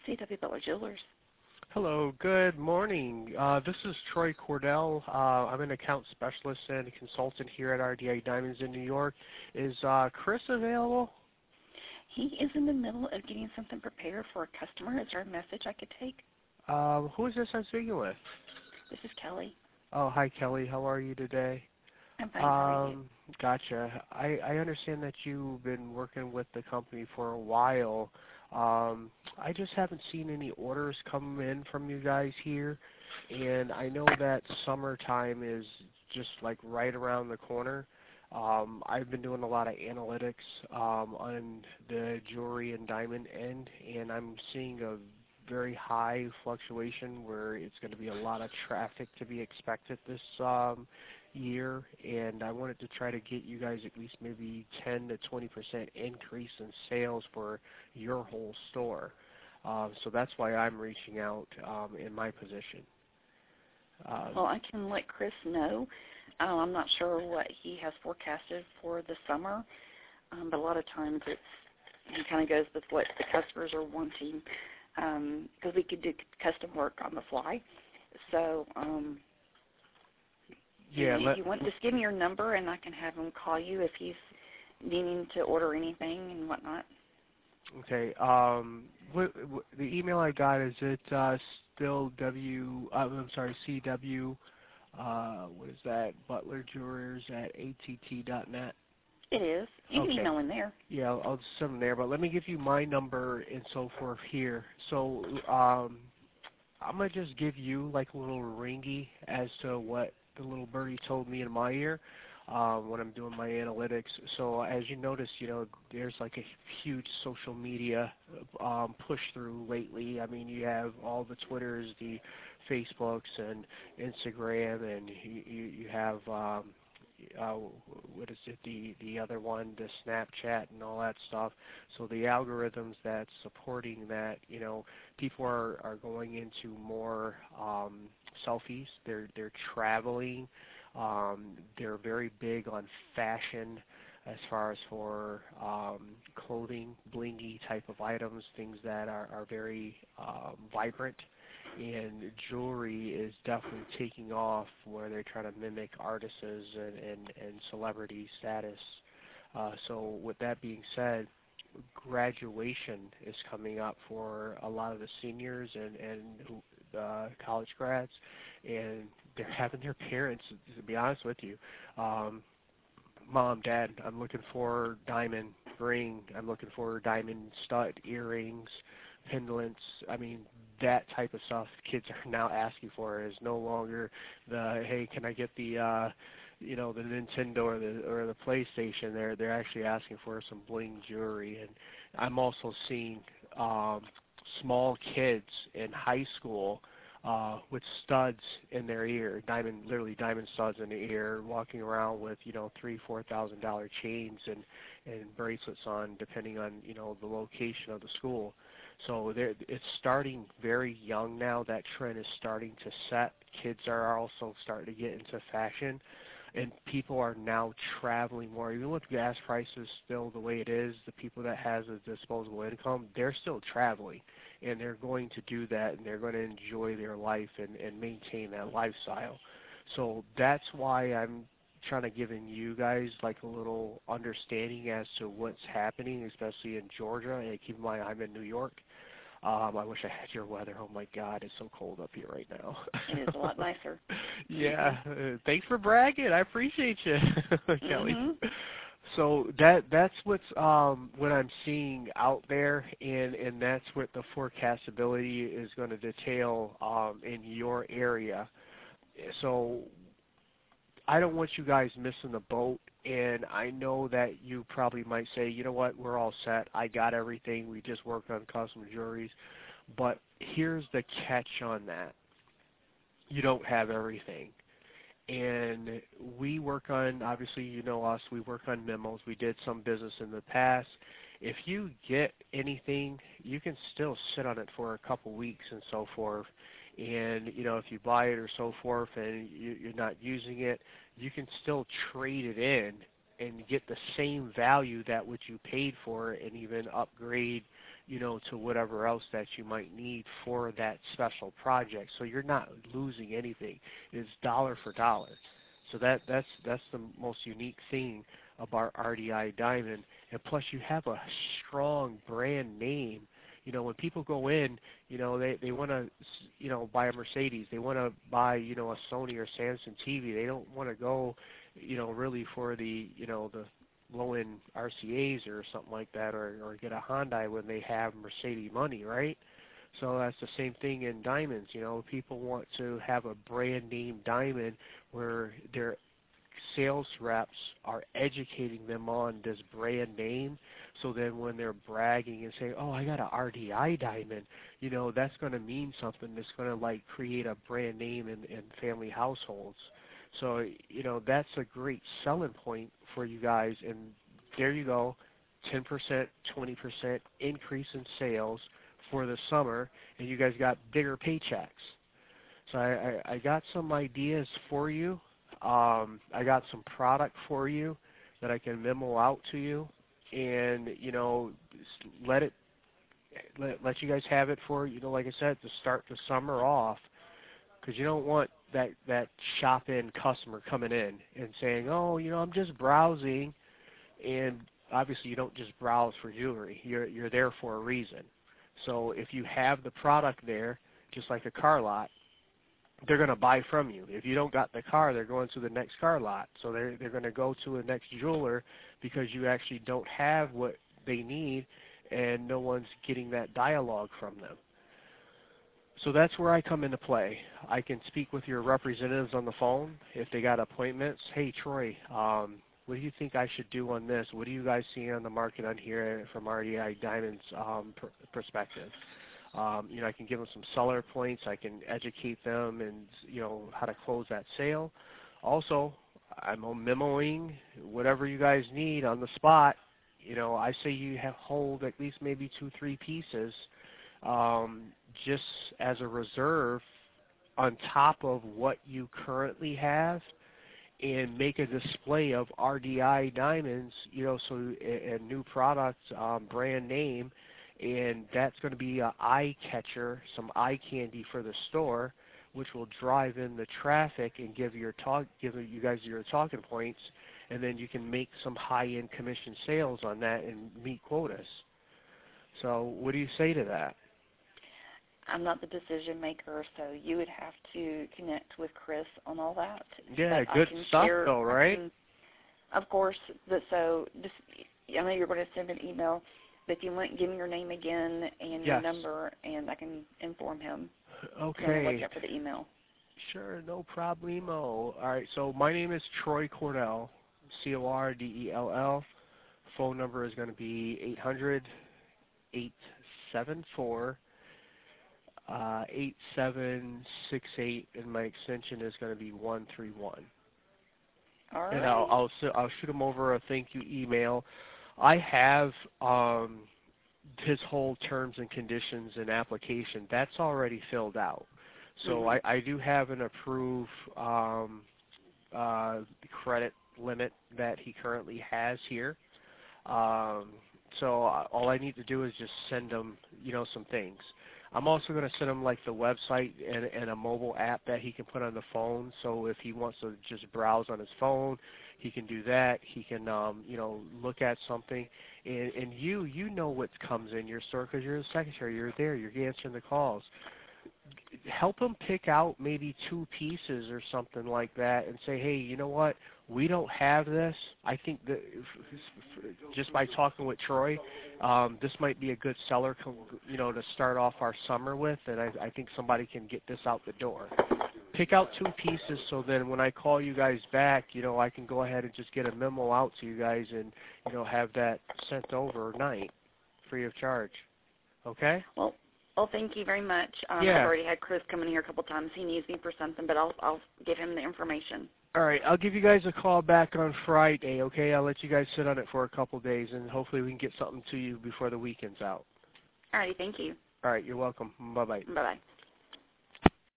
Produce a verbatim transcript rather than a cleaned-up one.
C W Butler Jewelers. Hello, good morning. Uh, this is Troy Cordell. Uh, I'm an account specialist and a consultant here at R D A Diamonds in New York. Is uh, Chris available? He is in the middle of getting something prepared for a customer. Is there a message I could take? Um, who is this I'm speaking with? This is Kelly. Oh, hi Kelly. How are you today? I'm fine. How are you? Um, gotcha. I, I understand that you've been working with the company for a while. Um, I just haven't seen any orders come in from you guys here, and I know that summertime is just like right around the corner. Um, I've been doing a lot of analytics um, on the jewelry and diamond end, and I'm seeing a very high fluctuation where it's going to be a lot of traffic to be expected this um, year, and I wanted to try to get you guys at least maybe ten to twenty percent increase in sales for your whole store. Um, so that's why I'm reaching out um, in my position. Uh, Well, I can let Chris know. Uh, I'm not sure what he has forecasted for the summer, um, but a lot of times it's he kind of goes with what the customers are wanting because um, we could do custom work on the fly. So um, yeah, if let, you want, just give me your number and I can have him call you if he's needing to order anything and whatnot. Okay. Um, what, what, the email I got, is it uh, still W? Uh, I'm sorry, C W. Uh, what is that? Butler Jewelers at A T T dot net. It is. You can Okay. email in there. Yeah, I'll, I'll send them there. But let me give you my number and so forth here. So um, I'm gonna just give you like a little ringy as to what the little birdie told me in my ear um, when I'm doing my analytics. So as you notice, you know, there's like a huge social media um, push through lately. I mean, you have all the Twitters, the Facebooks, and Instagram, and you, you, you have um, uh, what is it, the the other one, the Snapchat and all that stuff. So the algorithms that's supporting that, you know, people are, are going into more um, selfies. They're they're traveling. Um, they're very big on fashion as far as for um, clothing, blingy type of items, things that are, are very um, vibrant. And jewelry is definitely taking off where they're trying to mimic artists and, and, and celebrity status. Uh, so with that being said, graduation is coming up for a lot of the seniors and, and uh, college grads, and they're having their parents, to be honest with you, um, Mom, Dad, I'm looking for diamond ring, I'm looking for diamond stud earrings, pendants. I mean, that type of stuff kids are now asking for is no longer the, hey, can I get the uh, you know, the Nintendo or the or the PlayStation. They're they're actually asking for some bling jewelry, and I'm also seeing um, small kids in high school uh, with studs in their ear, diamond literally diamond studs in the ear, walking around with you know three four thousand dollar chains and and bracelets on, depending on you know the location of the school. So there, it's starting very young now. That trend is starting to set. Kids are also starting to get into fashion, and people are now traveling more. Even with gas prices still the way it is, the people that has a disposable income, they're still traveling, and they're going to do that, and they're going to enjoy their life and, and maintain that lifestyle. So that's why I'm trying to give in you guys like a little understanding as to what's happening, especially in Georgia. And keep in mind, I'm in New York. Um, I wish I had your weather. Oh my God, it's so cold up here right now. It is a lot nicer. Yeah, uh, thanks for bragging. I appreciate you, Kelly. Mm-hmm. So that that's what's um, what I'm seeing out there, and, and that's what the forecastability is going to detail um, in your area. So I don't want you guys missing the boat, and I know that you probably might say, you know what, we're all set. I got everything. We just worked on custom jewelries. But here's the catch on that. You don't have everything. And we work on, obviously you know us, we work on memos. We did some business in the past. If you get anything, you can still sit on it for a couple weeks and so forth. And, you know, if you buy it or so forth and you, you're not using it, you can still trade it in and get the same value that what you paid for it and even upgrade you know, to whatever else that you might need for that special project. So you're not losing anything. It's dollar for dollar. So that that's that's the most unique thing about R D I Diamond. And plus, you have a strong brand name. You know, when people go in, you know, they they want to, you know, buy a Mercedes. They want to buy, you know, a Sony or Samsung T V. They don't want to go, you know, really for the, you know, the low-end R C As or something like that, or or get a Hyundai when they have Mercedes money, right? So that's the same thing in diamonds. You know, people want to have a brand name diamond where their sales reps are educating them on this brand name, so then when they're bragging and saying, oh, I got an R D I diamond, you know, that's going to mean something. That's going to, like, create a brand name in, in family households. So, you know, that's a great selling point for you guys. And there you go, ten percent, twenty percent increase in sales for the summer, and you guys got bigger paychecks. So I, I, I got some ideas for you. Um, I got some product for you that I can memo out to you, and, you know, let it let, let you guys have it for, you know, like I said, to start the summer off, because you don't want that, that shop-in customer coming in and saying, oh, you know, I'm just browsing, and obviously you don't just browse for jewelry. You're, you're there for a reason. So if you have the product there, just like a car lot, they're going to buy from you. If you don't got the car, they're going to the next car lot. So they're, they're going to go to the next jeweler because you actually don't have what they need, and no one's getting that dialogue from them. So that's where I come into play. I can speak with your representatives on the phone if they got appointments. Hey, Troy, um, what do you think I should do on this? What do you guys see on the market on here from R D I Diamond's um, pr- perspective? Um, you know, I can give them some seller points. I can educate them and, you know, how to close that sale. Also, I'm memoing whatever you guys need on the spot. You know, I say you have hold at least maybe two, three pieces um, just as a reserve on top of what you currently have, and make a display of R D I diamonds, you know, so a, a new product, um, brand name, and that's going to be an eye catcher, some eye candy for the store, which will drive in the traffic and give your talk, give you guys your talking points, and then you can make some high-end commission sales on that and meet quotas. So what do you say to that? I'm not the decision maker, so you would have to connect with Chris on all that. Yeah, but good stuff share, though, right? Can, of course. But so just, I know you're going to send an email, but if you want, give me your name again and your yes. number, and I can inform him. Okay. Look out for the email. Sure, no problemo. All right, so my name is Troy Cordell, C O R D E L L. Phone number is going to be eight hundred, eight seven four, eight seven six eight, and my extension is going to be one three one. All right. And I'll, I'll, I'll shoot him over a thank you email. I have um, his whole terms and conditions and application. That's already filled out. So mm-hmm. I, I do have an approved um, uh, credit limit that he currently has here. Um, so all I need to do is just send him, you know, some things. I'm also going to send him like the website and, and a mobile app that he can put on the phone. So if he wants to just browse on his phone, he can do that. He can, um, you know, look at something. And, and you, you know what comes in your store because you're the secretary. You're there. You're answering the calls. Help him pick out maybe two pieces or something like that and say, hey, you know what? We don't have this. I think that just by talking with Troy, um, this might be a good seller, you know, to start off our summer with, and I, I think somebody can get this out the door. Pick out two pieces so then when I call you guys back, you know, I can go ahead and just get a memo out to you guys and, you know, have that sent overnight free of charge. Okay? Well, Well, thank you very much. Um, yeah. I've already had Chris come in here a couple of times. He needs me for something, but I'll I'll give him the information. All right. I'll give you guys a call back on Friday, okay? I'll let you guys sit on it for a couple of days, and hopefully we can get something to you before the weekend's out. All righty. Thank you. All right. You're welcome. Bye-bye. Bye-bye.